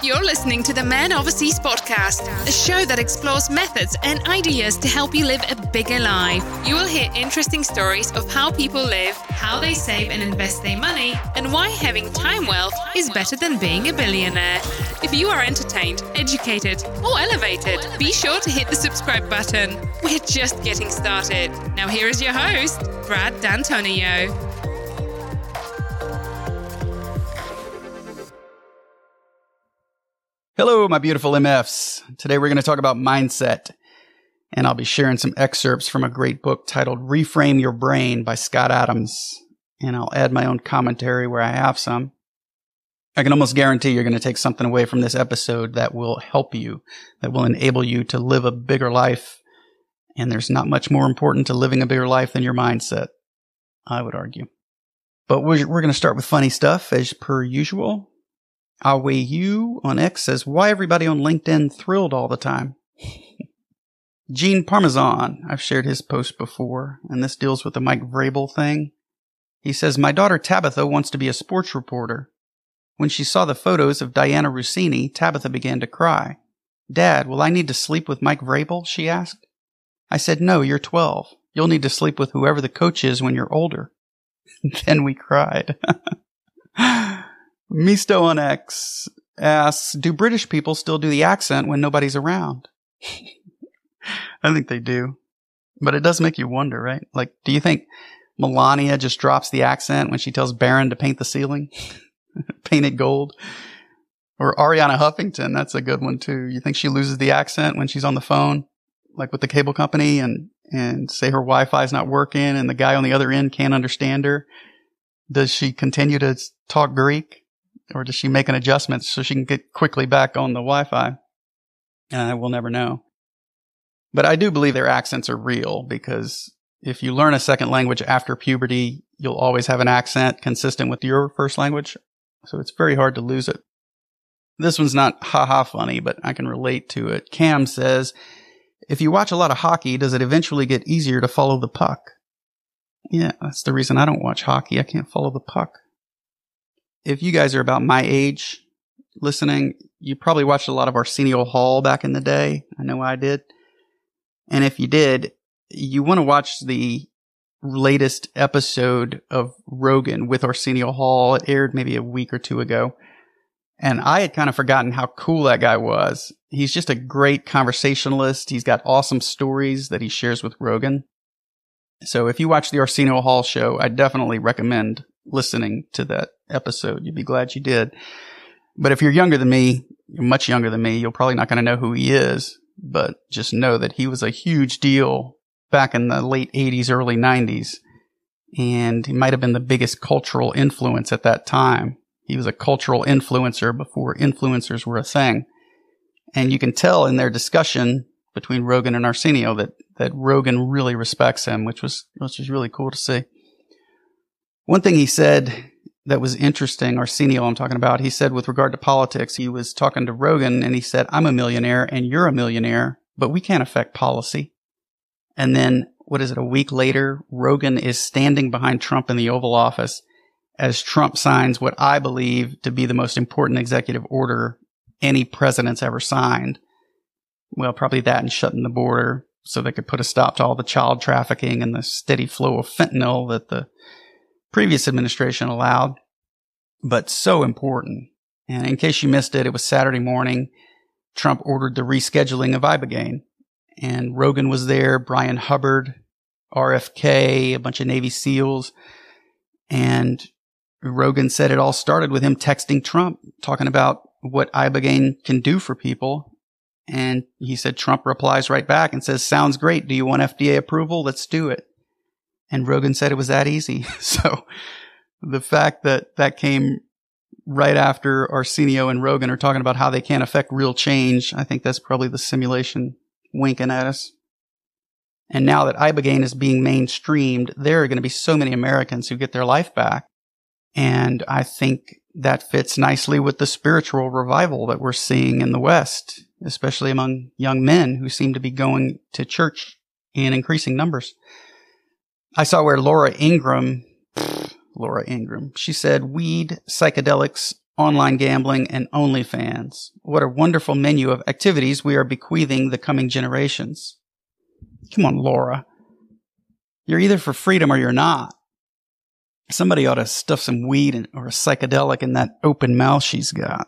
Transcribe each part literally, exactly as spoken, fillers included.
You're listening to the Man Overseas podcast, a show that explores methods and ideas to help you live a bigger life. You will hear interesting stories of how people live, how they save and invest their money, and why having time wealth is better than being a billionaire. If you are entertained, educated, or elevated, be sure to hit the subscribe button. We're just getting started. Now here is your host, Brad D'Antonio. Hello, my beautiful M Fs. Today we're going to talk about mindset, and I'll be sharing some excerpts from a great book titled Reframe Your Brain by Scott Adams, and I'll add my own commentary where I have some. I can almost guarantee you're going to take something away from this episode that will help you, that will enable you to live a bigger life, and there's not much more important to living a bigger life than your mindset, I would argue. But we're, we're going to start with funny stuff, as per usual. I'll Weigh You on X says, why everybody on LinkedIn thrilled all the time? Gene Parmesan, I've shared his post before, and this deals with the Mike Vrabel thing. He says, my daughter Tabitha wants to be a sports reporter. When she saw the photos of Diana Russini, Tabitha began to cry. Dad, will I need to sleep with Mike Vrabel? She asked. I said, no, you're twelve. You'll need to sleep with whoever the coach is when you're older. Then we cried. Misto on X asks, do British people still do the accent when nobody's around? I think they do. But it does make you wonder, right? Like, do you think Melania just drops the accent when she tells Barron to paint the ceiling? Paint it gold? Or Ariana Huffington, that's a good one too. You think she loses the accent when she's on the phone, like with the cable company, and, and say her Wi-Fi is not working and the guy on the other end can't understand her? Does she continue to talk Greek? Or does she make an adjustment so she can get quickly back on the Wi-Fi? Uh, we'll never know. But I do believe their accents are real, because if you learn a second language after puberty, you'll always have an accent consistent with your first language. So it's very hard to lose it. This one's not ha-ha funny, but I can relate to it. Cam says, if you watch a lot of hockey, does it eventually get easier to follow the puck? Yeah, that's the reason I don't watch hockey. I can't follow the puck. If you guys are about my age listening, you probably watched a lot of Arsenio Hall back in the day. I know I did. And if you did, you want to watch the latest episode of Rogan with Arsenio Hall. It aired maybe a week or two ago. And I had kind of forgotten how cool that guy was. He's just a great conversationalist. He's got awesome stories that he shares with Rogan. So if you watch the Arsenio Hall show, I definitely recommend listening to that episode. You'd be glad you did. But if you're younger than me, you're much younger than me, you're probably not going to know who he is. But just know that he was a huge deal back in the late eighties, early nineties. And he might have been the biggest cultural influence at that time. He was a cultural influencer before influencers were a thing. And you can tell in their discussion between Rogan and Arsenio that, that Rogan really respects him, which was, which was really cool to see. One thing he said that was interesting, Arsenio I'm talking about, he said with regard to politics, he was talking to Rogan and he said, I'm a millionaire and you're a millionaire, but we can't affect policy. And then, what is it, a week later, Rogan is standing behind Trump in the Oval Office as Trump signs what I believe to be the most important executive order any president's ever signed. Well, probably that and shutting the border so they could put a stop to all the child trafficking and the steady flow of fentanyl that the previous administration allowed, but so important. And in case you missed it, it was Saturday morning. Trump ordered the rescheduling of Ibogaine, and Rogan was there, Brian Hubbard, R F K, a bunch of Navy SEALs. And Rogan said it all started with him texting Trump, talking about what Ibogaine can do for people. And he said, Trump replies right back and says, sounds great. Do you want F D A approval? Let's do it. And Rogan said it was that easy. So the fact that that came right after Arsenio and Rogan are talking about how they can't affect real change, I think that's probably the simulation winking at us. And now that Ibogaine is being mainstreamed, there are going to be so many Americans who get their life back. And I think that fits nicely with the spiritual revival that we're seeing in the West, especially among young men who seem to be going to church in increasing numbers. I saw where Laura Ingraham, Laura Ingraham, she said, weed, psychedelics online gambling, and OnlyFans. What a wonderful menu of activities we are bequeathing the coming generations. Come on, Laura. You're either for freedom or you're not. Somebody ought to stuff some weed in, or a psychedelic in that open mouth she's got.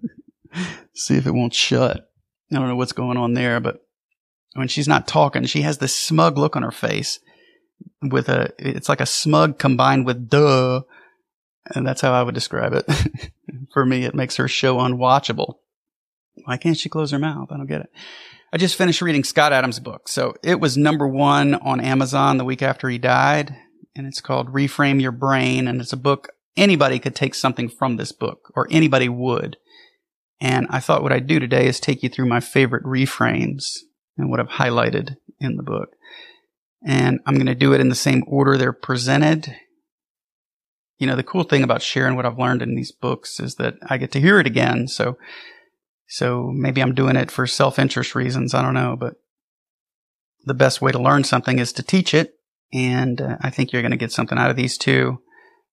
See if it won't shut. I don't know what's going on there, but when she's not talking, she has this smug look on her face with a, it's like a smug combined with duh. And that's how I would describe it. For me, it makes her show unwatchable. Why can't she close her mouth? I don't get it. I just finished reading Scott Adams' book. So it was number one on Amazon the week after he died. And it's called Reframe Your Brain. And it's a book, anybody could take something from this book, or anybody would. And I thought what I'd do today is take you through my favorite reframes and what I've highlighted in the book. And I'm going to do it in the same order they're presented. You know, the cool thing about sharing what I've learned in these books is that I get to hear it again. So, so maybe I'm doing it for self-interest reasons. I don't know, but the best way to learn something is to teach it. And uh, I think you're going to get something out of these too.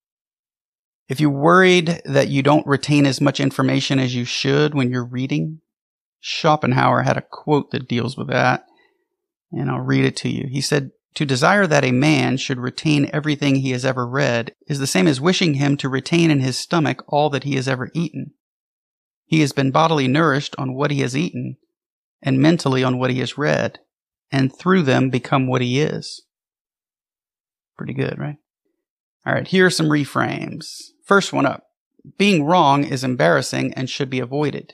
If you're worried that you don't retain as much information as you should when you're reading, Schopenhauer had a quote that deals with that, and I'll read it to you. He said, "To desire that a man should retain everything he has ever read is the same as wishing him to retain in his stomach all that he has ever eaten. He has been bodily nourished on what he has eaten, and mentally on what he has read, and through them become what he is." Pretty good, right? All right, here are some reframes. First one up. Being wrong is embarrassing and should be avoided.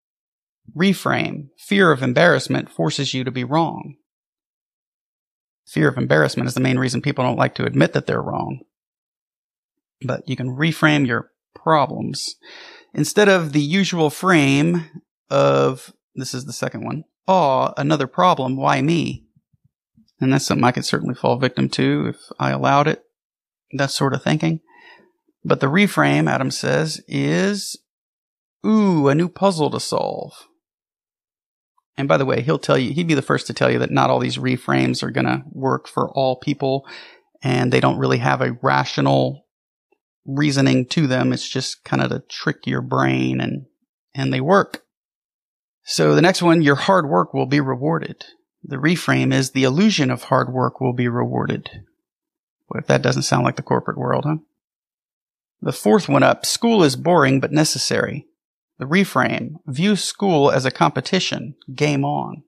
Reframe. Fear of embarrassment forces you to be wrong. Fear of embarrassment is the main reason people don't like to admit that they're wrong. But you can reframe your problems. Instead of the usual frame of, this is the second one, "Aw, another problem, why me?" And that's something I could certainly fall victim to if I allowed it, that sort of thinking. But the reframe, Adams says, is, "Ooh, a new puzzle to solve." And by the way, he'll tell you, he'd be the first to tell you that not all these reframes are going to work for all people, and they don't really have a rational reasoning to them. It's just kind of to trick your brain, and, and they work. So the next one, your hard work will be rewarded. The reframe is, the illusion of hard work will be rewarded. What if that doesn't sound like the corporate world, huh? The fourth one up, school is boring but necessary. The reframe, view school as a competition, game on.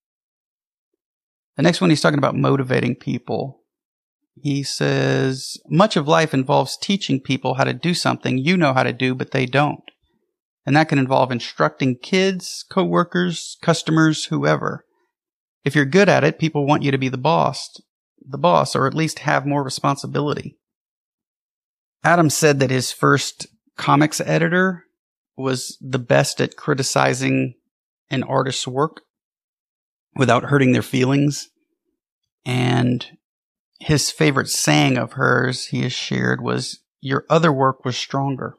The next one, he's talking about motivating people. He says, much of life involves teaching people how to do something you know how to do, but they don't. And that can involve instructing kids, coworkers, customers, whoever. If you're good at it, people want you to be the boss, the boss, or at least have more responsibility. Adams said that his first comics editor was the best at criticizing an artist's work without hurting their feelings. And his favorite saying of hers he has shared was, "Your other work was stronger."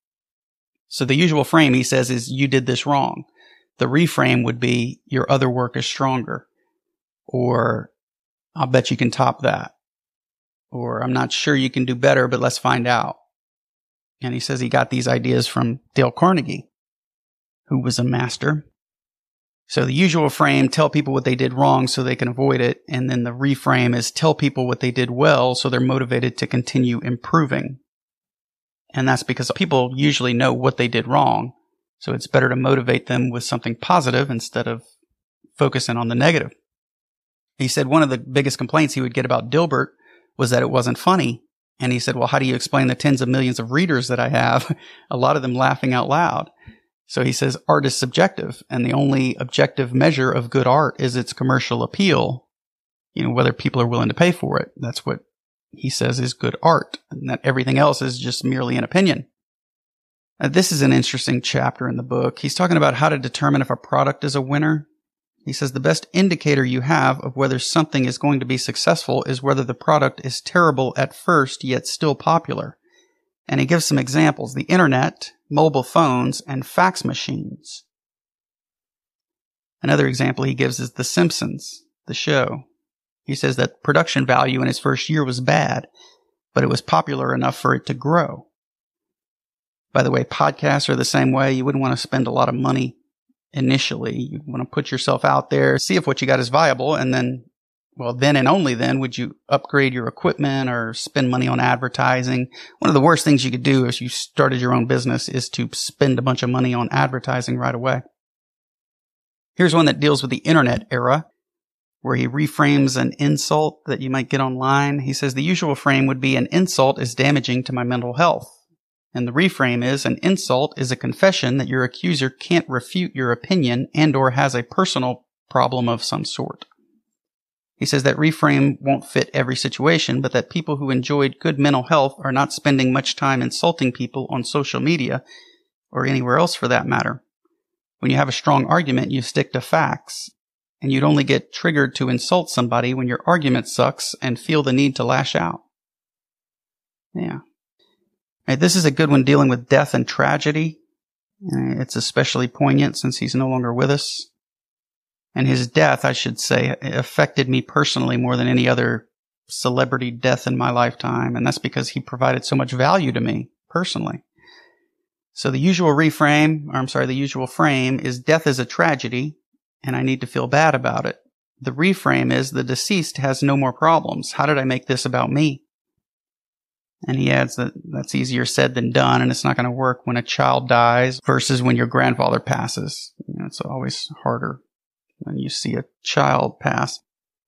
So the usual frame, he says, is, "You did this wrong." The reframe would be, "Your other work is stronger." Or, "I'll bet you can top that." Or, "I'm not sure you can do better, but let's find out." And he says he got these ideas from Dale Carnegie, who was a master. So the usual frame, tell people what they did wrong so they can avoid it. And then the reframe is, tell people what they did well so they're motivated to continue improving. And that's because people usually know what they did wrong. So it's better to motivate them with something positive instead of focusing on the negative. He said one of the biggest complaints he would get about Dilbert was that it wasn't funny. And he said, well, how do you explain the tens of millions of readers that I have? A lot of them laughing out loud. So he says art is subjective, and the only objective measure of good art is its commercial appeal. You know, whether people are willing to pay for it. That's what he says is good art, and that everything else is just merely an opinion. Now, this is an interesting chapter in the book. He's talking about how to determine if a product is a winner. He says the best indicator you have of whether something is going to be successful is whether the product is terrible at first, yet still popular. And he gives some examples: the internet, mobile phones, and fax machines. Another example he gives is The Simpsons, the show. He says that production value in its first year was bad, but it was popular enough for it to grow. By the way, podcasts are the same way. You wouldn't want to spend a lot of money initially. You want to put yourself out there, see if what you got is viable, and then, well, then and only then would you upgrade your equipment or spend money on advertising. One of the worst things you could do if you started your own business is to spend a bunch of money on advertising right away. Here's one that deals with the internet era, where he reframes an insult that you might get online. He says the usual frame would be, an insult is damaging to my mental health. And the reframe is, an insult is a confession that your accuser can't refute your opinion and or has a personal problem of some sort. He says that reframe won't fit every situation, but that people who enjoyed good mental health are not spending much time insulting people on social media or anywhere else for that matter. When you have a strong argument, you stick to facts, and you'd only get triggered to insult somebody when your argument sucks and feel the need to lash out. Yeah. Right, this is a good one dealing with death and tragedy. It's especially poignant since he's no longer with us. And his death, I should say, affected me personally more than any other celebrity death in my lifetime. And that's because he provided so much value to me personally. So the usual reframe, or I'm sorry, the usual frame is death is a tragedy and I need to feel bad about it. The reframe is the deceased has no more problems. How did I make this about me? And he adds that that's easier said than done, and it's not going to work when a child dies versus when your grandfather passes. You know, it's always harder when you see a child pass.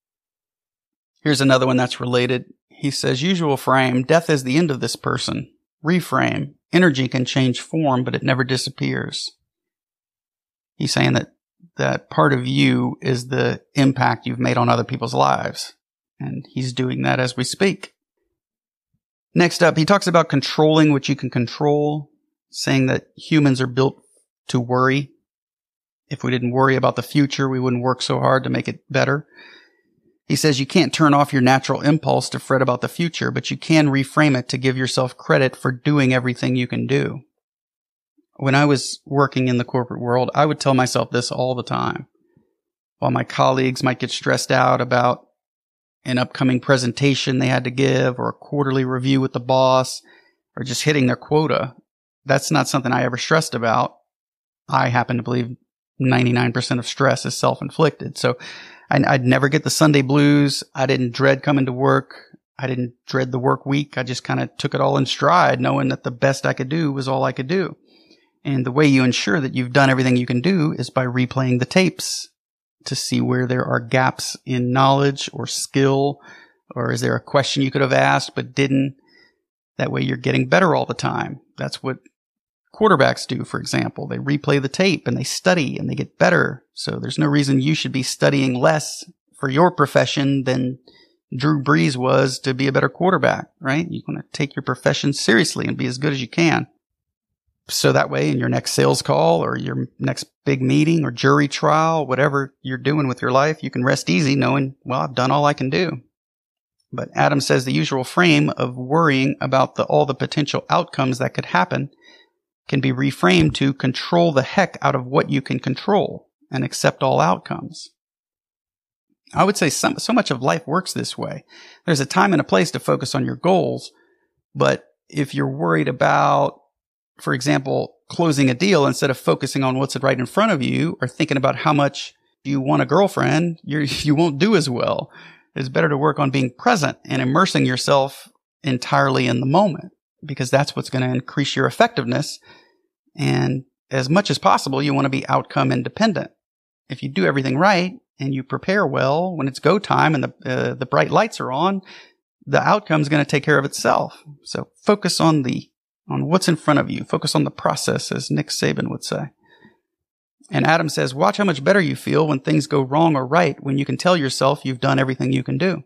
Here's another one that's related. He says, usual frame, death is the end of this person. Reframe, energy can change form, but it never disappears. He's saying that that part of you is the impact you've made on other people's lives. And he's doing that as we speak. Next up, he talks about controlling what you can control, saying that humans are built to worry. If we didn't worry about the future, we wouldn't work so hard to make it better. He says you can't turn off your natural impulse to fret about the future, but you can reframe it to give yourself credit for doing everything you can do. When I was working in the corporate world, I would tell myself this all the time. While my colleagues might get stressed out about an upcoming presentation they had to give, or a quarterly review with the boss, or just hitting their quota, that's not something I ever stressed about. I happen to believe ninety-nine percent of stress is self-inflicted. So I, I'd never get the Sunday blues. I didn't dread coming to work. I didn't dread the work week. I just kind of took it all in stride, knowing that the best I could do was all I could do. And the way you ensure that you've done everything you can do is by replaying the tapes to see where there are gaps in knowledge or skill, or is there a question you could have asked but didn't? That way you're getting better all the time. That's what quarterbacks do, for example. They replay the tape and they study and they get better. So there's no reason you should be studying less for your profession than Drew Brees was to be a better quarterback, right? You want to take your profession seriously and be as good as you can. So that way in your next sales call or your next big meeting or jury trial, whatever you're doing with your life, you can rest easy knowing, well, I've done all I can do. But Adam says the usual frame of worrying about the, all the potential outcomes that could happen can be reframed to control the heck out of what you can control and accept all outcomes. I would say some, so much of life works this way. There's a time and a place to focus on your goals, but if you're worried about, for example, closing a deal instead of focusing on what's right in front of you or thinking about how much you want a girlfriend, you're, you won't do as well. It's better to work on being present and immersing yourself entirely in the moment, because that's what's going to increase your effectiveness. And as much as possible, you want to be outcome independent. If you do everything right and you prepare well, when it's go time and the uh, the bright lights are on, the outcome is going to take care of itself. So focus on the on what's in front of you. Focus on the process, as Nick Saban would say. And Adam says, watch how much better you feel when things go wrong or right, when you can tell yourself you've done everything you can do.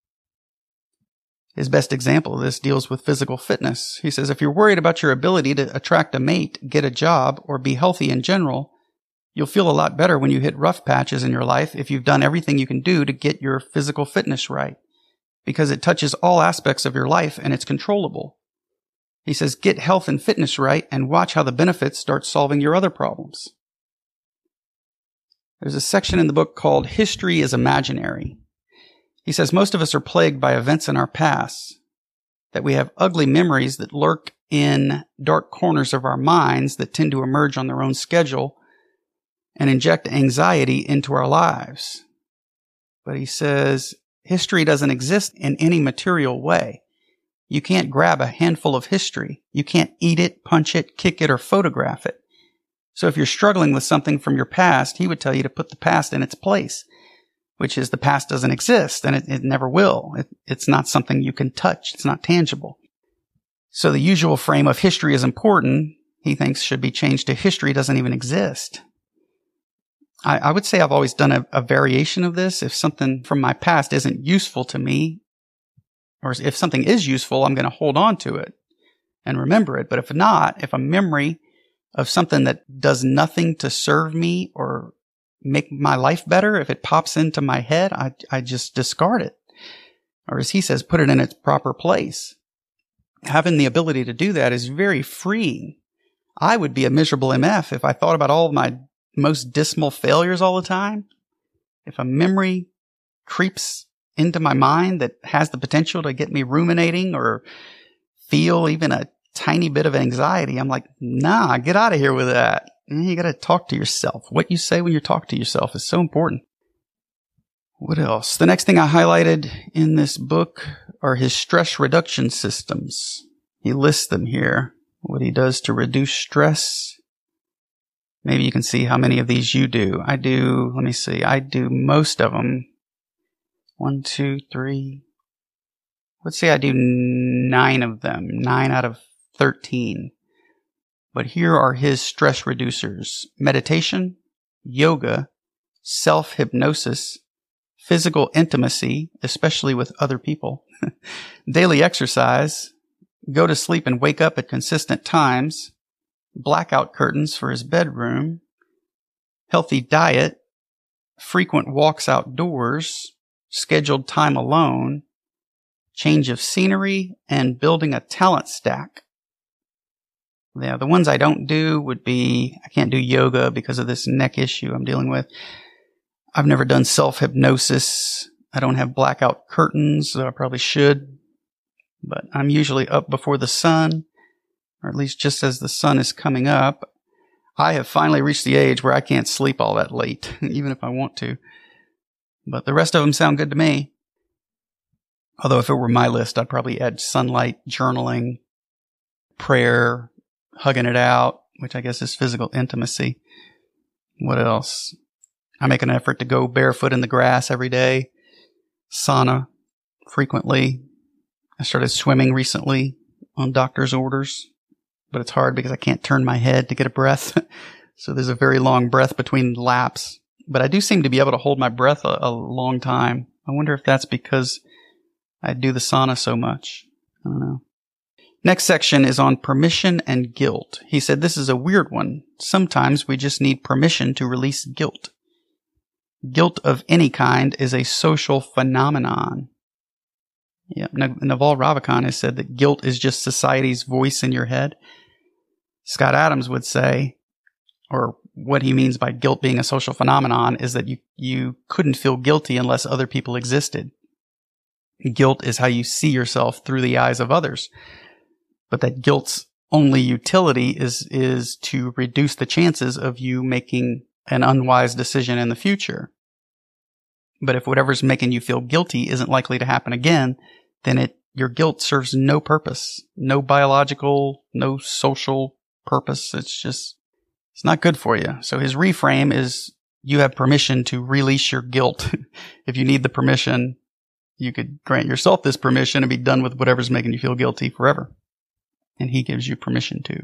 His best example of this deals with physical fitness. He says, if you're worried about your ability to attract a mate, get a job, or be healthy in general, you'll feel a lot better when you hit rough patches in your life if you've done everything you can do to get your physical fitness right, because it touches all aspects of your life and it's controllable. He says, get health and fitness right and watch how the benefits start solving your other problems. There's a section in the book called History is Imaginary. He says most of us are plagued by events in our past, that we have ugly memories that lurk in dark corners of our minds that tend to emerge on their own schedule and inject anxiety into our lives. But he says, history doesn't exist in any material way. You can't grab a handful of history. You can't eat it, punch it, kick it, or photograph it. So if you're struggling with something from your past, he would tell you to put the past in its place, which is the past doesn't exist, and it, it never will. It, it's not something you can touch. It's not tangible. So the usual frame of history is important, he thinks, should be changed to history doesn't even exist. I, I would say I've always done a, a variation of this. If something from my past isn't useful to me, or if something is useful, I'm going to hold on to it and remember it. But if not, if a memory of something that does nothing to serve me or make my life better, if it pops into my head, I, I just discard it. Or as he says, put it in its proper place. Having the ability to do that is very freeing. I would be a miserable M F if I thought about all of my most dismal failures all the time. If a memory creeps into my mind that has the potential to get me ruminating or feel even a tiny bit of anxiety, I'm like, nah, get out of here with that. You got to talk to yourself. What you say when you talk to yourself is so important. What else? The next thing I highlighted in this book are his stress reduction systems. He lists them here, what he does to reduce stress. Maybe you can see how many of these you do. I do, let me see, I do most of them. One, two, three. Let's say I do nine of them, nine out of thirteen. But here are his stress reducers: meditation, yoga, self-hypnosis, physical intimacy, especially with other people, daily exercise, go to sleep and wake up at consistent times, blackout curtains for his bedroom, healthy diet, frequent walks outdoors, scheduled time alone, change of scenery, and building a talent stack. Yeah, the ones I don't do would be, I can't do yoga because of this neck issue I'm dealing with. I've never done self-hypnosis. I don't have blackout curtains, so I probably should. But I'm usually up before the sun, or at least just as the sun is coming up. I have finally reached the age where I can't sleep all that late, even if I want to. But the rest of them sound good to me. Although if it were my list, I'd probably add sunlight, journaling, prayer, hugging it out, which I guess is physical intimacy. What else? I make an effort to go barefoot in the grass every day. Sauna frequently. I started swimming recently on doctor's orders, but it's hard because I can't turn my head to get a breath. So there's a very long breath between laps. But I do seem to be able to hold my breath a, a long time. I wonder if that's because I do the sauna so much. I don't know. Next section is on permission and guilt. He said this is a weird one. Sometimes we just need permission to release guilt. Guilt of any kind is a social phenomenon. Yeah, Naval Ravikant has said that guilt is just society's voice in your head. Scott Adams would say, or what he means by guilt being a social phenomenon, is that you, you couldn't feel guilty unless other people existed. Guilt is how you see yourself through the eyes of others. But that guilt's only utility is, is to reduce the chances of you making an unwise decision in the future. But if whatever's making you feel guilty isn't likely to happen again, then it, your guilt serves no purpose, no biological, no social purpose. It's just, it's not good for you. So his reframe is you have permission to release your guilt. If you need the permission, you could grant yourself this permission and be done with whatever's making you feel guilty forever. And he gives you permission to.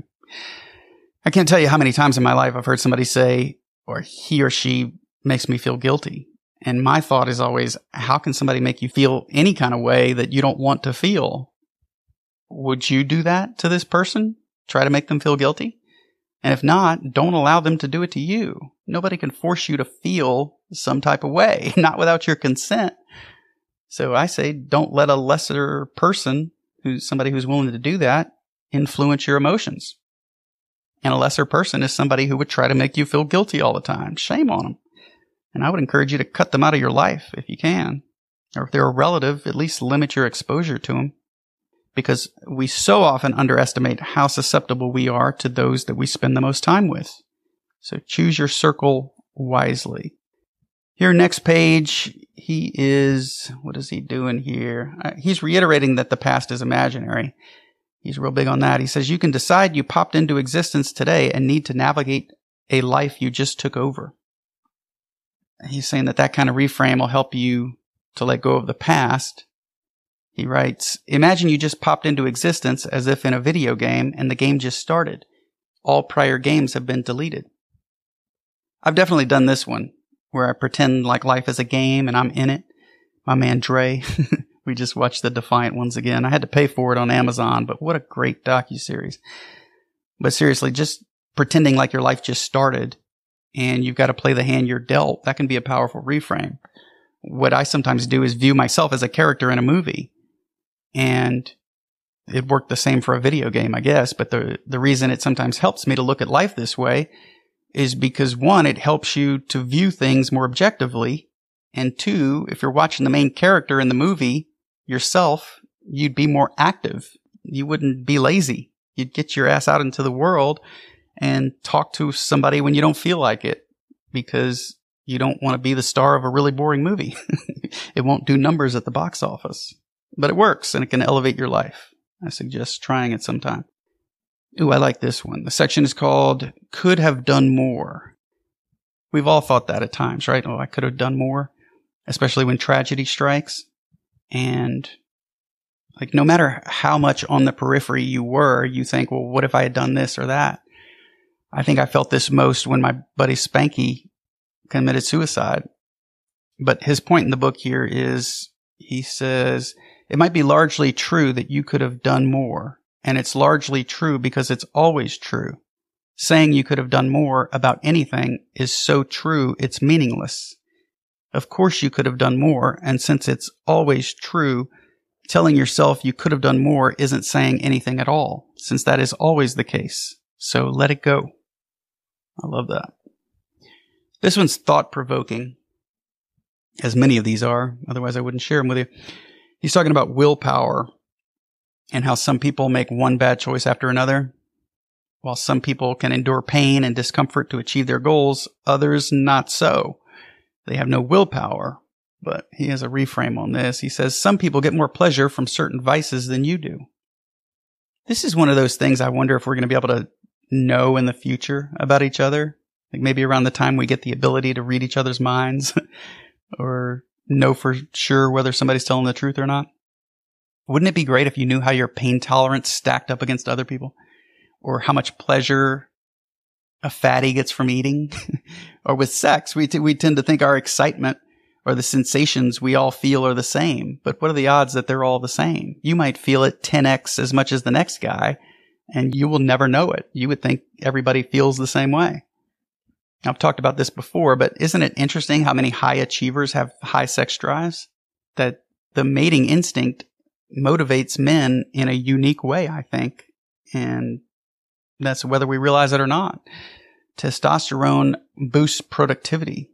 I can't tell you how many times in my life I've heard somebody say, or he or she makes me feel guilty. And my thought is always, how can somebody make you feel any kind of way that you don't want to feel? Would you do that to this person? Try to make them feel guilty? And if not, don't allow them to do it to you. Nobody can force you to feel some type of way, not without your consent. So I say, don't let a lesser person, who's somebody who's willing to do that, influence your emotions. And a lesser person is somebody who would try to make you feel guilty all the time. Shame on them. And I would encourage you to cut them out of your life if you can. Or if they're a relative, at least limit your exposure to them. because we so often underestimate how susceptible we are to those that we spend the most time with. So choose your circle wisely. Here, next page, he is, what is he doing here? Uh, he's reiterating that the past is imaginary. He's real big on that. He says, you can decide you popped into existence today and need to navigate a life you just took over. He's saying that that kind of reframe will help you to let go of the past. He writes, imagine you just popped into existence as if in a video game and the game just started. All prior games have been deleted. I've definitely done this one, where I pretend like life is a game and I'm in it. My man Dre, we just watched The Defiant Ones again. I had to pay for it on Amazon, but what a great docuseries. But seriously, just pretending like your life just started and you've got to play the hand you're dealt, that can be a powerful reframe. What I sometimes do is view myself as a character in a movie. And it worked the same for a video game, I guess. But the, the reason it sometimes helps me to look at life this way is because, one, it helps you to view things more objectively. And two, if you're watching the main character in the movie yourself, you'd be more active. You wouldn't be lazy. You'd get your ass out into the world and talk to somebody when you don't feel like it, because you don't want to be the star of a really boring movie. It won't do numbers at the box office, but it works and it can elevate your life. I suggest trying it sometime. Ooh, I like this one. The section is called Could Have Done More. We've all thought that at times, right? Oh, I could have done more, especially when tragedy strikes. And like, no matter how much on the periphery you were, you think, well, what if I had done this or that? I think I felt this most when my buddy Spanky committed suicide. But his point in the book here is, he says, it might be largely true that you could have done more. And it's largely true because it's always true. Saying you could have done more about anything is so true it's meaningless. Of course you could have done more, and since it's always true, telling yourself you could have done more isn't saying anything at all, since that is always the case. So let it go. I love that. This one's thought-provoking, as many of these are. Otherwise I wouldn't share them with you. He's talking about willpower and how some people make one bad choice after another. While some people can endure pain and discomfort to achieve their goals, others not so. They have no willpower. But he has a reframe on this. He says, some people get more pleasure from certain vices than you do. This is one of those things I wonder if we're going to be able to know in the future about each other. Like maybe around the time we get the ability to read each other's minds or know for sure whether somebody's telling the truth or not. Wouldn't it be great if you knew how your pain tolerance stacked up against other people? Or how much pleasure a fatty gets from eating? Or with sex, we, t- we tend to think our excitement or the sensations we all feel are the same. But what are the odds that they're all the same? You might feel it ten x as much as the next guy, and you will never know it. You would think everybody feels the same way. I've talked about this before, but isn't it interesting how many high achievers have high sex drives? That the mating instinct motivates men in a unique way, I think. And that's whether we realize it or not. Testosterone boosts productivity.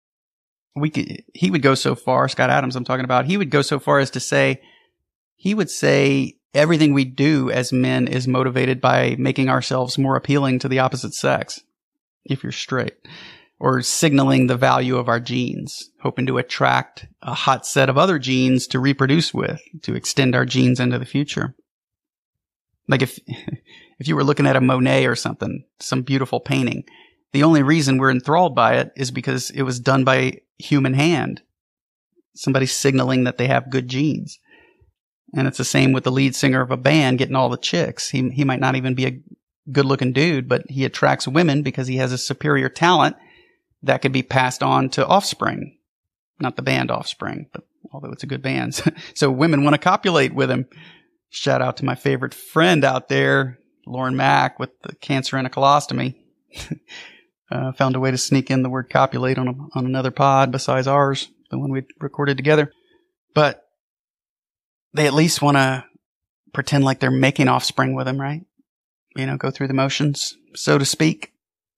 We could, he would go so far, Scott Adams I'm talking about, he would go so far as to say, he would say everything we do as men is motivated by making ourselves more appealing to the opposite sex, if you're straight, or signaling the value of our genes, hoping to attract a hot set of other genes to reproduce with, to extend our genes into the future. Like if, if you were looking at a Monet or something, some beautiful painting, the only reason we're enthralled by it is because it was done by human hand. Somebody signaling that they have good genes. And it's the same with the lead singer of a band getting all the chicks. He, he might not even be a good looking dude, but he attracts women because he has a superior talent that could be passed on to Offspring. Not the band Offspring, but although it's a good band. So women want to copulate with him. Shout out to my favorite friend out there, Lauren Mack, with the cancer and a colostomy. uh, found a way to sneak in the word copulate on a, on another pod besides ours, the one we recorded together. But they at least want to pretend like they're making Offspring with him, right? You know, go through the motions, so to speak.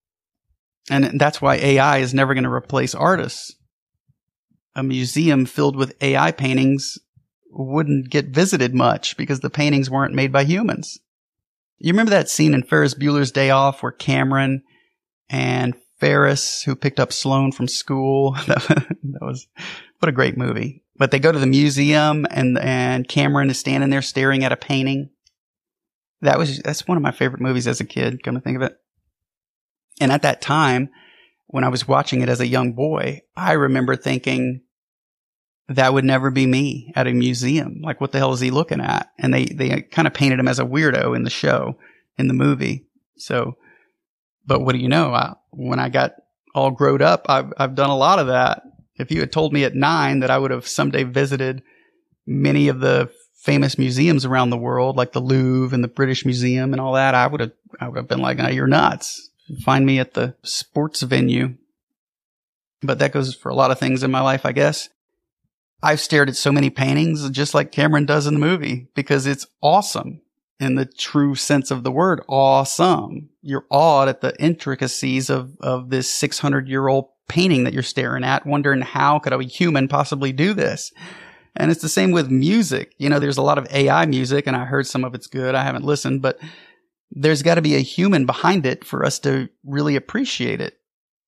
And that's why A I is never going to replace artists. A museum filled with A I paintings wouldn't get visited much because the paintings weren't made by humans. You remember that scene in Ferris Bueller's Day Off where Cameron and Ferris, who picked up Sloane from school, that was, what a great movie. But they go to the museum and, and Cameron is standing there staring at a painting. That was, that's one of my favorite movies as a kid, come to think of it. And at that time, when I was watching it as a young boy, I remember thinking that would never be me at a museum. Like, what the hell is he looking at? And they, they kind of painted him as a weirdo in the show, in the movie. So, but what do you know? I, when I got all grown up, I've, I've done a lot of that. If you had told me at nine that I would have someday visited many of the famous museums around the world, like the Louvre and the British Museum and all that, I would have, I would have been like, oh, you're nuts. Find me at the sports venue. But that goes for a lot of things in my life, I guess. I've stared at so many paintings, just like Cameron does in the movie, because it's awesome in the true sense of the word, awesome. You're awed at the intricacies of, of this six hundred year old painting that you're staring at, wondering how could a human possibly do this? And it's the same with music. You know, there's a lot of A I music, and I heard some of it's good. I haven't listened, but there's got to be a human behind it for us to really appreciate it.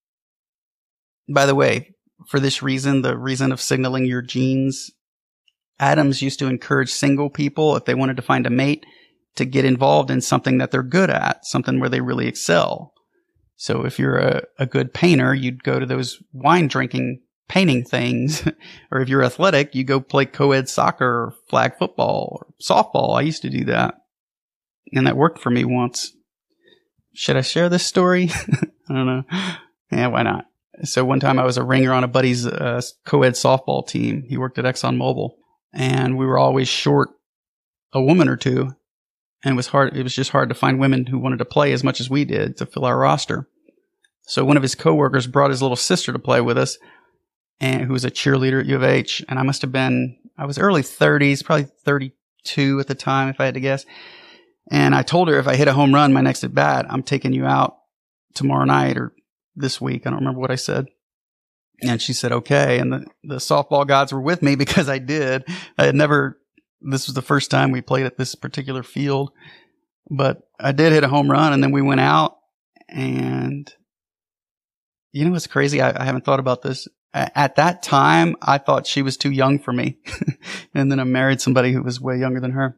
By the way, for this reason, the reason of signaling your genes, Adams used to encourage single people, if they wanted to find a mate, to get involved in something that they're good at, something where they really excel. So if you're a, a good painter, you'd go to those wine drinking painting things. Or if you're athletic, you go play co-ed soccer or flag football or softball. I used to do that. And that worked for me once. Should I share this story? I don't know. Yeah, why not? So one time I was a ringer on a buddy's uh, co-ed softball team. He worked at ExxonMobil, and we were always short a woman or two. And it was hard. It was just hard to find women who wanted to play as much as we did to fill our roster. So one of his coworkers brought his little sister to play with us, and who was a cheerleader at U of H. And I must have been, I was early thirties, probably thirty-two at the time, if I had to guess. And I told her, if I hit a home run my next at bat, I'm taking you out tomorrow night or this week. I don't remember what I said. And she said, okay. And the, the softball gods were with me because I did. I had never, this was the first time we played at this particular field, but I did hit a home run, and then we went out. And you know what's crazy? I, I haven't thought about this. At that time, I thought she was too young for me. And then I married somebody who was way younger than her.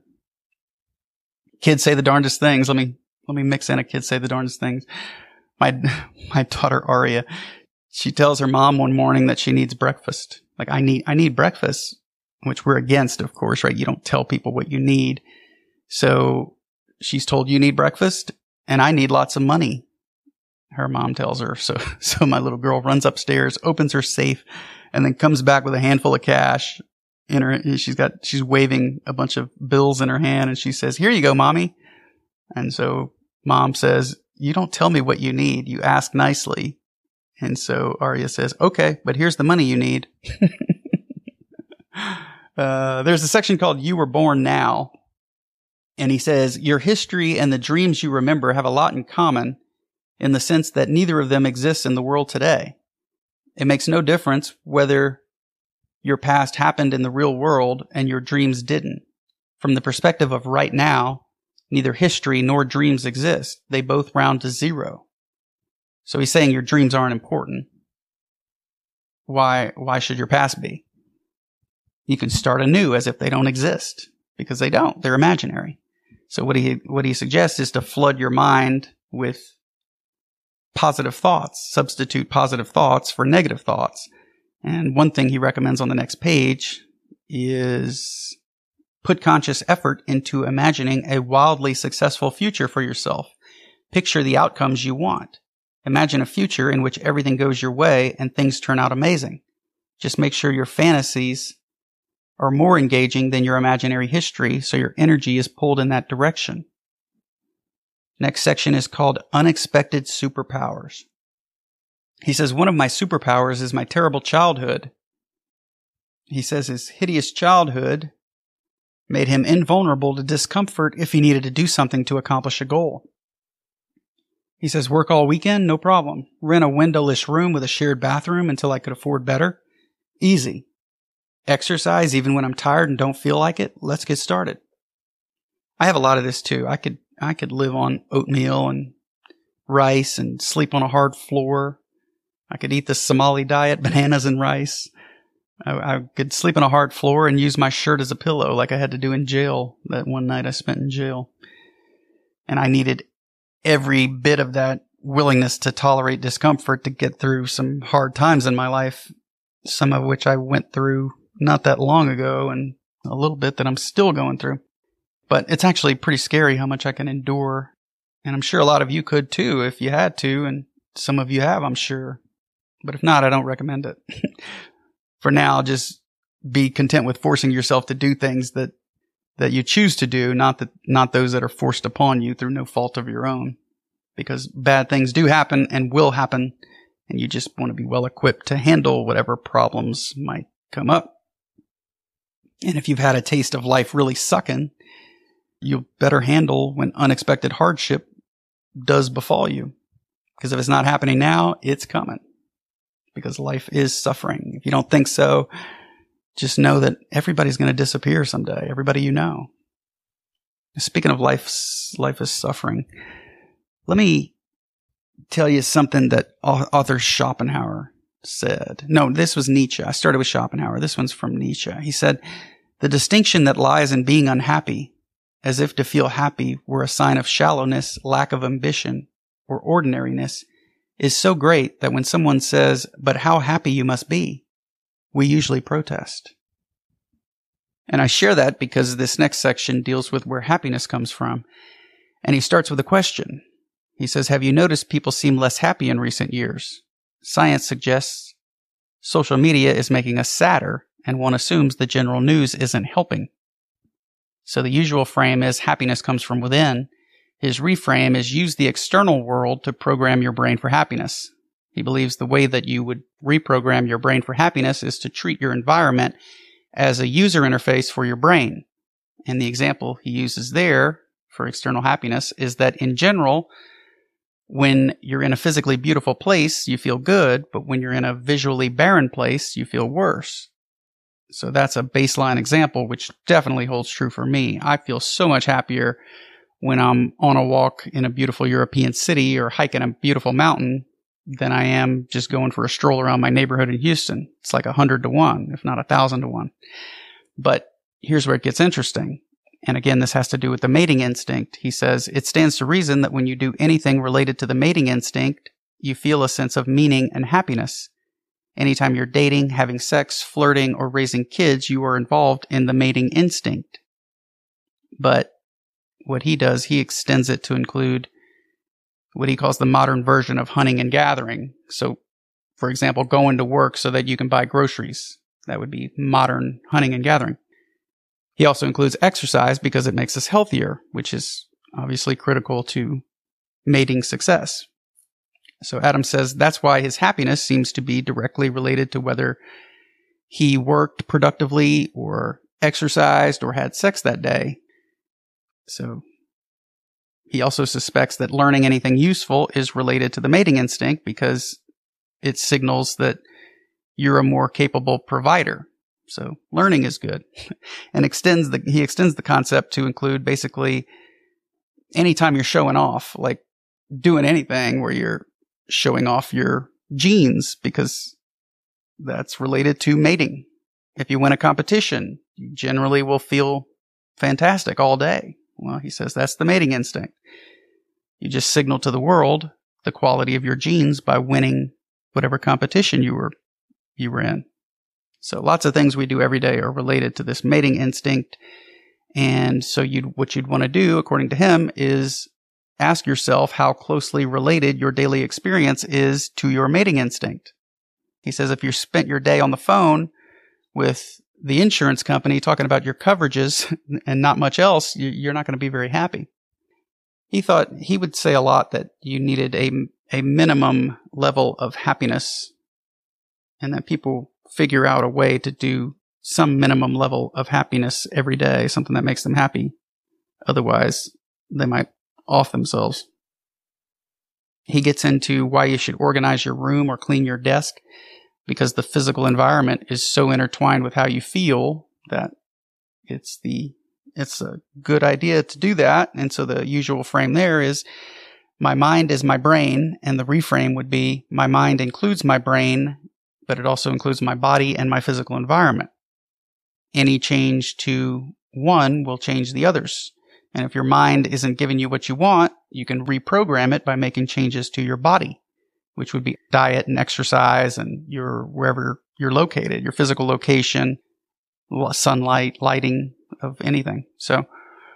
Kids say the darndest things. Let me, let me mix in a kids say the darndest things. My, my daughter Aria, she tells her mom one morning that she needs breakfast. Like, I need, I need breakfast, which we're against, of course, right? You don't tell people what you need. So she's told, you need breakfast and I need lots of money. Her mom tells her. So, so my little girl runs upstairs, opens her safe, and then comes back with a handful of cash in her. She's got, she's waving a bunch of bills in her hand, and she says, here you go, mommy. And so mom says, you don't tell me what you need. You ask nicely. And so Aria says, okay, but here's the money you need. uh, there's a section called You Were Born Now. And he says, your history and the dreams you remember have a lot in common, in the sense that neither of them exists in the world today. It makes no difference whether your past happened in the real world and your dreams didn't. From the perspective of right now, neither history nor dreams exist. They both round to zero. So he's saying your dreams aren't important. Why, why should your past be? You can start anew as if they don't exist, because they don't. They're imaginary. So what he, what he suggests is to flood your mind with positive thoughts, substitute positive thoughts for negative thoughts. And one thing he recommends on the next page is put conscious effort into imagining a wildly successful future for yourself. Picture the outcomes you want. Imagine a future in which everything goes your way and things turn out amazing. Just make sure your fantasies are more engaging than your imaginary history, so your energy is pulled in that direction. Next section is called Unexpected Superpowers. He says, one of my superpowers is my terrible childhood. He says his hideous childhood made him invulnerable to discomfort if he needed to do something to accomplish a goal. He says, work all weekend? No problem. Rent a windowless room with a shared bathroom until I could afford better? Easy. exercise even when I'm tired and don't feel like it, let's get started. I have a lot of this too. I could I could live on oatmeal and rice and sleep on a hard floor. I could eat the Somali diet, bananas and rice. I, I could sleep on a hard floor and use my shirt as a pillow like I had to do in jail that one night I spent in jail. And I needed every bit of that willingness to tolerate discomfort to get through some hard times in my life, some of which I went through not that long ago and a little bit that I'm still going through. But it's actually pretty scary how much I can endure. And I'm sure a lot of you could too if you had to, and some of you have, I'm sure. But if not, I don't recommend it. For now, just be content with forcing yourself to do things that, that you choose to do, not that, not those that are forced upon you through no fault of your own. Because bad things do happen and will happen, and you just want to be well equipped to handle whatever problems might come up. And if you've had a taste of life really sucking, you'll better handle when unexpected hardship does befall you. Because if it's not happening now, it's coming. Because life is suffering. If you don't think so, just know that everybody's going to disappear someday. Everybody you know. Speaking of life, life is suffering. Let me tell you something that author Schopenhauer said. No, this was Nietzsche. I started with Schopenhauer. This one's from Nietzsche. He said, "The distinction that lies in being unhappy, as if to feel happy were a sign of shallowness, lack of ambition, or ordinariness, is so great that when someone says, 'But how happy you must be,' we usually protest." And I share that because this next section deals with where happiness comes from. And he starts with a question. He says, "Have you noticed people seem less happy in recent years? Science suggests social media is making us sadder, and one assumes the general news isn't helping." So the usual frame is happiness comes from within. His reframe is use the external world to program your brain for happiness. He believes the way that you would reprogram your brain for happiness is to treat your environment as a user interface for your brain. And the example he uses there for external happiness is that in general, when you're in a physically beautiful place, you feel good, but when you're in a visually barren place, you feel worse. So that's a baseline example, which definitely holds true for me. I feel so much happier when I'm on a walk in a beautiful European city or hiking a beautiful mountain than I am just going for a stroll around my neighborhood in Houston. It's like a hundred to one, if not a thousand to one. But here's where it gets interesting. And again, this has to do with the mating instinct. He says, "It stands to reason that when you do anything related to the mating instinct, you feel a sense of meaning and happiness. Anytime you're dating, having sex, flirting, or raising kids, you are involved in the mating instinct." But what he does, he extends it to include what he calls the modern version of hunting and gathering. So, for example, going to work so that you can buy groceries. That would be modern hunting and gathering. He also includes exercise because it makes us healthier, which is obviously critical to mating success. So Adam says that's why his happiness seems to be directly related to whether he worked productively or exercised or had sex that day. So he also suspects that learning anything useful is related to the mating instinct because it signals that you're a more capable provider. So learning is good. And extends the he extends the concept to include basically anytime you're showing off, like doing anything where you're showing off your genes, because that's related to mating. If you win a competition, you generally will feel fantastic all day. Well, he says that's the mating instinct. You just signal to the world the quality of your genes by winning whatever competition you were you were in. So lots of things we do every day are related to this mating instinct. And so you'd, what you'd want to do, according to him, is ask yourself how closely related your daily experience is to your mating instinct. He says if you spent your day on the phone with the insurance company talking about your coverages and not much else, you're not going to be very happy. He thought he would say a lot that you needed a, a minimum level of happiness and that people figure out a way to do some minimum level of happiness every day, something that makes them happy. Otherwise, they might off themselves. He gets into why you should organize your room or clean your desk. because the physical environment is so intertwined with how you feel that it's the it's a good idea to do that. And so the usual frame there is my mind is my brain, and the reframe would be my mind includes my brain, but it also includes my body and my physical environment. Any change to one will change the others. And if your mind isn't giving you what you want, you can reprogram it by making changes to your body, which would be diet and exercise and your wherever you're located, your physical location, sunlight, lighting of anything. So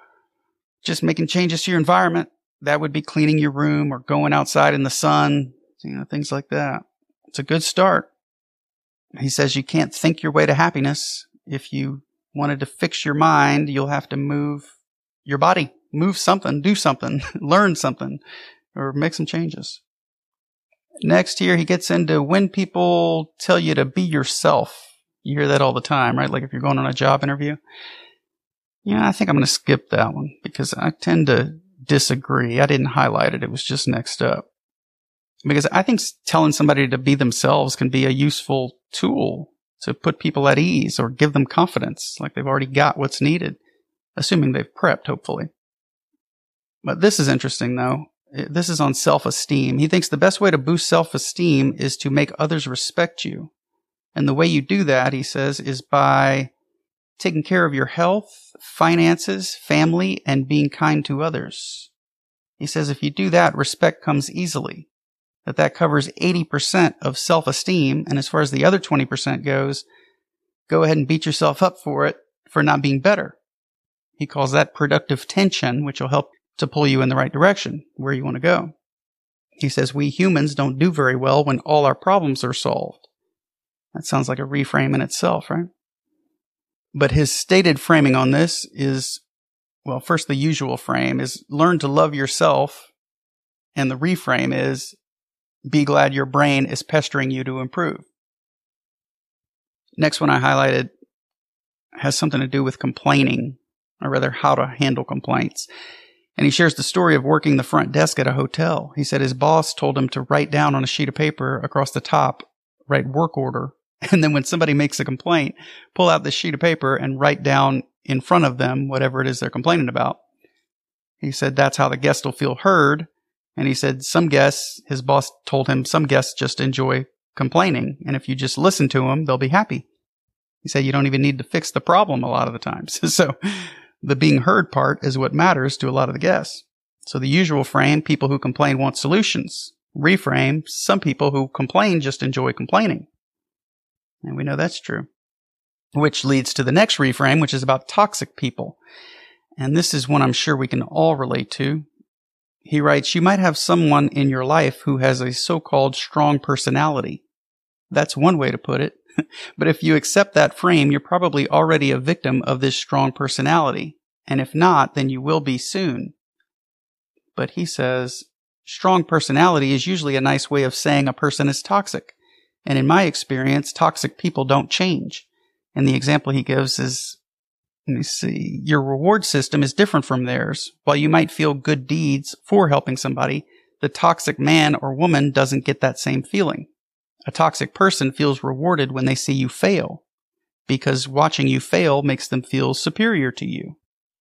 just making changes to your environment, that would be cleaning your room or going outside in the sun, you know, things like that. It's a good start. He says you can't think your way to happiness. If you wanted to fix your mind, you'll have to move your body, move something, do something, learn something, or make some changes. Next here, he gets into when people tell you to be yourself. You hear that all the time, right? Like if you're going on a job interview. Yeah, I think I'm going to skip that one because I tend to disagree. I didn't highlight it. It was just next up. Because I think telling somebody to be themselves can be a useful tool to put people at ease or give them confidence, like they've already got what's needed, assuming they've prepped, hopefully. But this is interesting, though. This is on self-esteem. He thinks the best way to boost self-esteem is to make others respect you. And the way you do that, he says, is by taking care of your health, finances, family, and being kind to others. He says if you do that, respect comes easily. That that covers eighty percent of self-esteem. And as far as the other twenty percent goes, go ahead and beat yourself up for it for not being better. He calls that productive tension, which will help to pull you in the right direction, where you want to go. He says we humans don't do very well when all our problems are solved. That sounds like a reframe in itself, right? But his stated framing on this is, well, first the usual frame is learn to love yourself. And the reframe is be glad your brain is pestering you to improve. Next one I highlighted has something to do with complaining, or rather how to handle complaints. And he shares the story of working the front desk at a hotel. He said his boss told him to write down on a sheet of paper across the top, write work order. And then when somebody makes a complaint, pull out the sheet of paper and write down in front of them whatever it is they're complaining about. He said that's how the guest will feel heard. And he said some guests, his boss told him some guests just enjoy complaining. And if you just listen to them, they'll be happy. He said you don't even need to fix the problem a lot of the times. So the being heard part is what matters to a lot of the guests. So the usual frame, people who complain want solutions. Reframe, some people who complain just enjoy complaining. And we know that's true. Which leads to the next reframe, which is about toxic people. And this is one I'm sure we can all relate to. He writes, you might have someone in your life who has a so-called strong personality. That's one way to put it. But if you accept that frame, you're probably already a victim of this strong personality. And if not, then you will be soon. But he says, strong personality is usually a nice way of saying a person is toxic. And in my experience, toxic people don't change. And the example he gives is, let me see, your reward system is different from theirs. While you might feel good deeds for helping somebody, the toxic man or woman doesn't get that same feeling. A toxic person feels rewarded when they see you fail, because watching you fail makes them feel superior to you.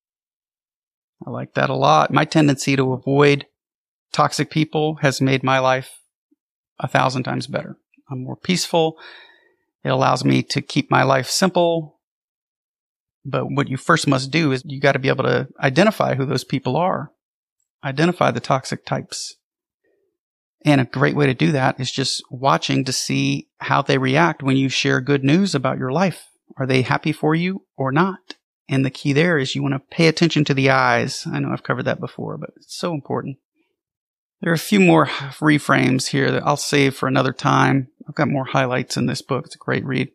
I like that a lot. My tendency to avoid toxic people has made my life a thousand times better. I'm more peaceful. It allows me to keep my life simple. But what you first must do is you got to be able to identify who those people are. Identify the toxic types. And a great way to do that is just watching to see how they react when you share good news about your life. Are they happy for you or not? And the key there is you want to pay attention to the eyes. I know I've covered that before, but it's so important. There are a few more reframes here that I'll save for another time. I've got more highlights in this book. It's a great read.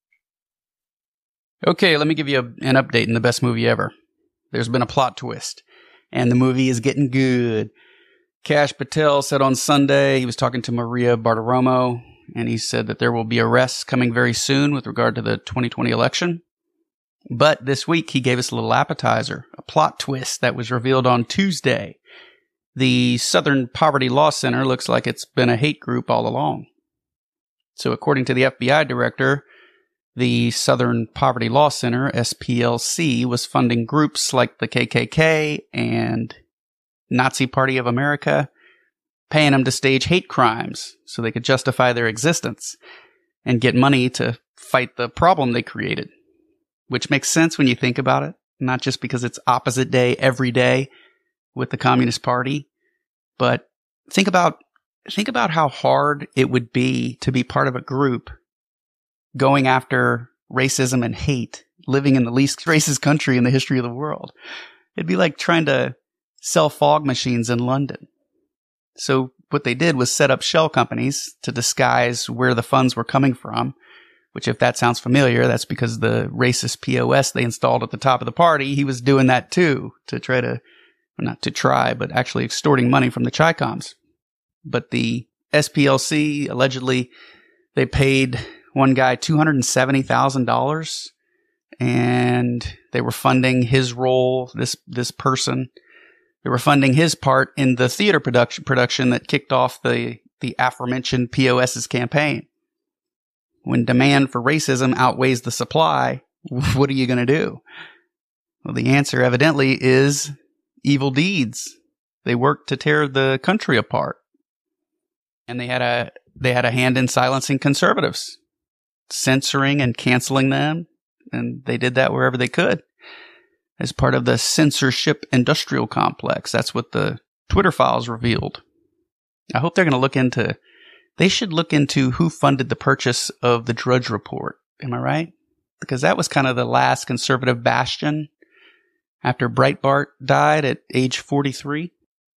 Okay, let me give you a, an update in the best movie ever. There's been a plot twist, and the movie is getting good. Kash Patel said on Sunday, he was talking to Maria Bartiromo, and he said that there will be arrests coming very soon with regard to the twenty twenty election. But this week, he gave us a little appetizer, a plot twist that was revealed on Tuesday. The Southern Poverty Law Center looks like it's been a hate group all along. So according to the F B I director, the Southern Poverty Law Center, S P L C, was funding groups like the K K K and Nazi Party of America, paying them to stage hate crimes so they could justify their existence and get money to fight the problem they created, which makes sense when you think about it, not just because it's opposite day every day with the Communist Party, but think about think about how hard it would be to be part of a group going after racism and hate, living in the least racist country in the history of the world. It'd be like trying to sell fog machines in London. So what they did was set up shell companies to disguise where the funds were coming from, which if that sounds familiar, that's because the racist P O S they installed at the top of the party, he was doing that too, to try to, well, not to try, but actually extorting money from the Chi-Coms. But the S P L C, allegedly, they paid one guy two hundred seventy thousand dollars, and they were funding his role, this this person. They were funding his part in the theater production production that kicked off the, the aforementioned P O S's campaign. When demand for racism outweighs the supply, what are you going to do? Well, the answer evidently is evil deeds. They worked to tear the country apart. And they had a they had a hand in silencing conservatives, censoring and canceling them, and they did that wherever they could as part of the censorship industrial complex. That's what the Twitter files revealed. I hope they're going to look into, they should look into who funded the purchase of the Drudge Report. Am I right? Because that was kind of the last conservative bastion after Breitbart died at age forty-three.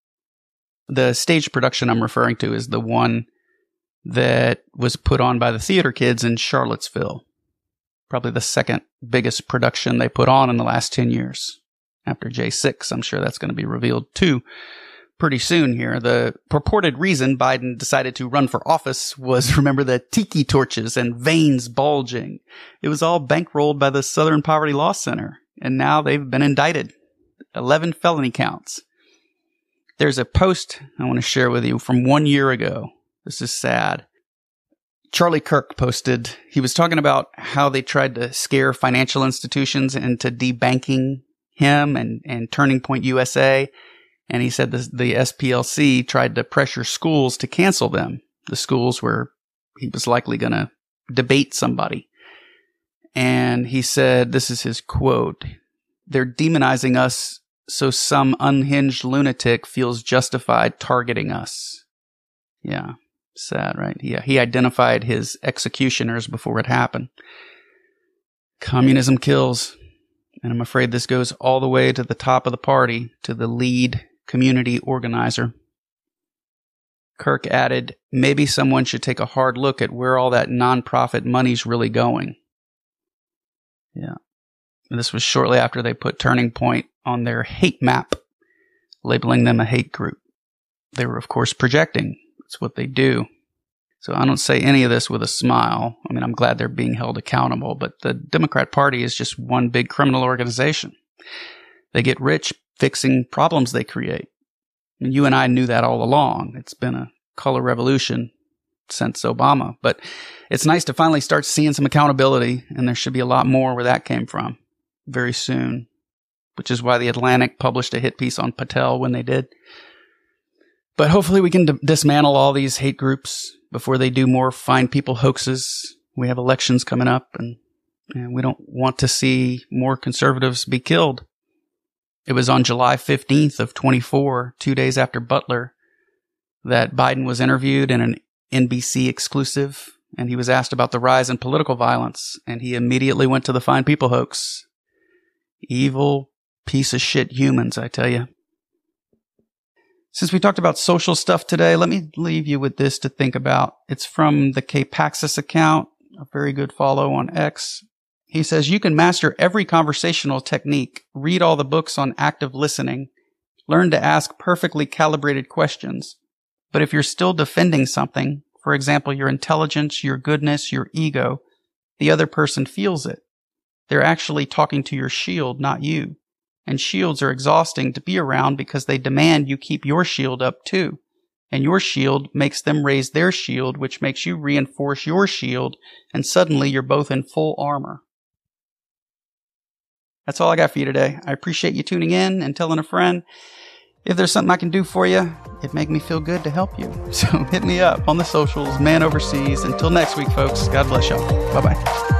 The stage production I'm referring to is the one that was put on by the theater kids in Charlottesville. Probably the second biggest production they put on in the last ten years. After J six, I'm sure that's going to be revealed too pretty soon here. The purported reason Biden decided to run for office was, remember, the tiki torches and veins bulging. It was all bankrolled by the Southern Poverty Law Center, and now they've been indicted. eleven felony counts. There's a post I want to share with you from one year ago. This is sad. Charlie Kirk posted, he was talking about how they tried to scare financial institutions into debanking him and, and Turning Point U S A. And he said the, the S P L C tried to pressure schools to cancel them. The schools where he was likely going to debate somebody. And he said, this is his quote, "They're demonizing us so some unhinged lunatic feels justified targeting us." Yeah, sad, right? Yeah, he identified his executioners before it happened. Communism kills. And I'm afraid this goes all the way to the top of the party, to the lead community organizer. Kirk added, maybe someone should take a hard look at where all that nonprofit money's really going. Yeah. And this was shortly after they put Turning Point on their hate map, labeling them a hate group. They were, of course, projecting. That's what they do. So I don't say any of this with a smile. I mean, I'm glad they're being held accountable, but the Democrat Party is just one big criminal organization. They get rich fixing problems they create. And you and I knew that all along. It's been a color revolution since Obama, but it's nice to finally start seeing some accountability, and there should be a lot more where that came from very soon, which is why The Atlantic published a hit piece on Patel when they did. But hopefully we can d- dismantle all these hate groups before they do more fine people hoaxes. We have elections coming up, and, and we don't want to see more conservatives be killed. It was on July fifteenth of twenty-four, two days after Butler, that Biden was interviewed in an N B C exclusive, and he was asked about the rise in political violence, and he immediately went to the fine people hoax. Evil piece of shit humans, I tell you. Since we talked about social stuff today, let me leave you with this to think about. It's from the K-Paxis account, a very good follow on X. He says, you can master every conversational technique, read all the books on active listening, learn to ask perfectly calibrated questions. But if you're still defending something, for example, your intelligence, your goodness, your ego, the other person feels it. They're actually talking to your shield, not you. And shields are exhausting to be around because they demand you keep your shield up too. And your shield makes them raise their shield, which makes you reinforce your shield, and suddenly you're both in full armor. That's all I got for you today. I appreciate you tuning in and telling a friend. If there's something I can do for you, it'd make me feel good to help you. So hit me up on the socials, Man Overseas. Until next week, folks, God bless y'all. Bye-bye.